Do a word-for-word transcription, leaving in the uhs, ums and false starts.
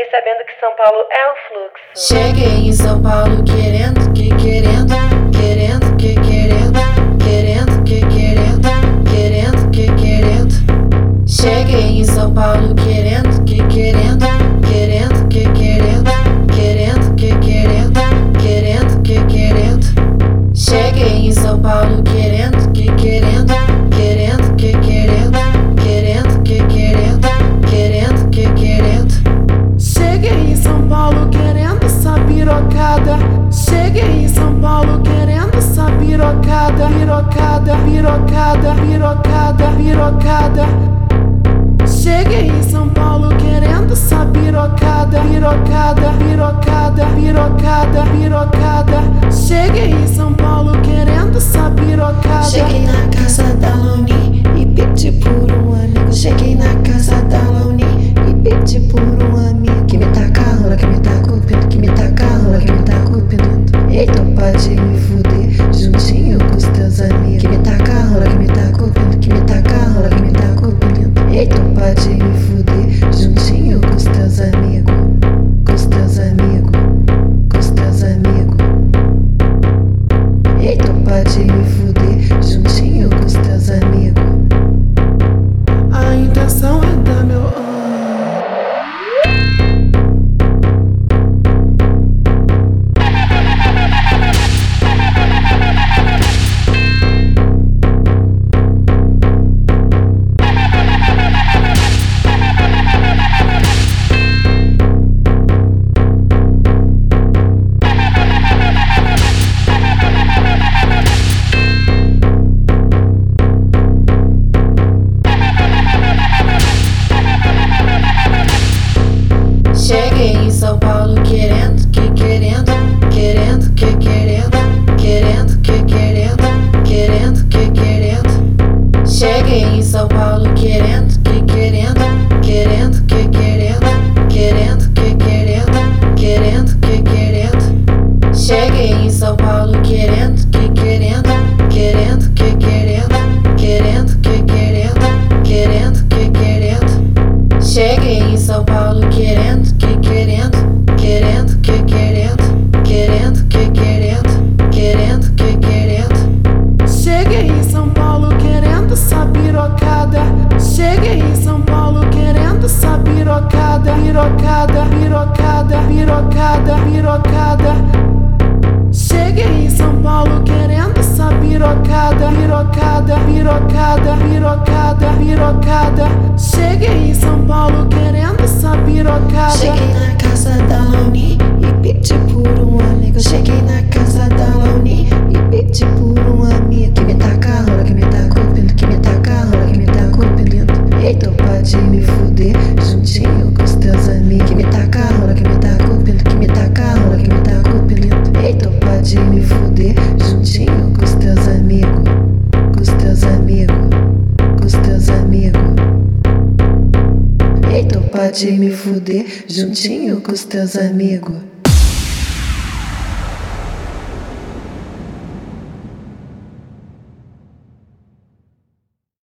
fiquei sabendo que São Paulo é o fluxo. Cheguei em São Paulo querendo, que querendo, querendo, que querendo, querendo, que querendo, querendo, que querendo. Cheguei em São Paulo querendo, que querendo, querendo, que querendo, querendo, que querendo, querendo, que querendo. Cheguei em São Paulo querendo, que querendo, querendo, que querendo, querendo, que querendo, querendo, que querendo. Cheguei em São Paulo querendo essa pirocada. Cheguei em São Paulo querendo essa pirocada, pirocada, pirocada, pirocada, pirocada. Cheguei em São Paulo querendo essa pirocada, pirocada, pirocada, pirocada, pirocada. Cheguei em São Paulo querendo essa pirocada. Cheguei na casa da Launi e pedi por um amigo. Cheguei na casa da Launi e pedi por um amigo. Que me taca a rola, que me taca o pinto, que me taca a rola, que me taca o pinto. Eita, pode me fuder juntinho com os teus amigos. Que me taca a rola, que me taca o pinto, que me taca a rola, que me taca o pinto. Eita, pode me fuder juntinho com os teus amigos. Com os teus amigos, com os teus amigos. Eita, pode me fuder juntinho com os teus amigos. A intenção é dar meu amo. Cheguei em São Paulo querendo, que querendo, querendo, que querendo, querendo, que querendo, querendo, que querendo. Cheguei em São Paulo querendo, que querendo, querendo, que querendo, querendo, que querendo, querendo, que querendo. Cheguei em São Paulo querendo, que querendo, querendo, que querendo, querendo, que querendo, querendo, que querendo. Cheguei em São Paulo querendo, que querendo, querendo, que querendo, querendo, que querendo, querendo, que querendo. Cheguei em São Paulo querendo essa pirocada. Cheguei em São Paulo querendo essa pirocada, pirocada, pirocada, pirocada, pirocada. Cheguei em São Paulo querendo essa pirocada, pirocada, pirocada, pirocada, pirocada. Cheguei em São Paulo querendo essa pirocada. Cheguei na casa da Launi e pedi por um amigo. Cheguei na casa da Launi e pedi por um amigo. Que me taca a rola, que me taca o pinto, que me taca a rola, que me taca o pinto. Eita, pode me fuder juntinho com os teus amigos. Que me taca a rola, que me taca o pinto, que me taca a rola, que me taca o pinto. Eita, pode me fuder juntinho com os teus amigos. Com os teus amigos, com os teus amigos. Eita, pode me fuder juntinho com os teus amigos.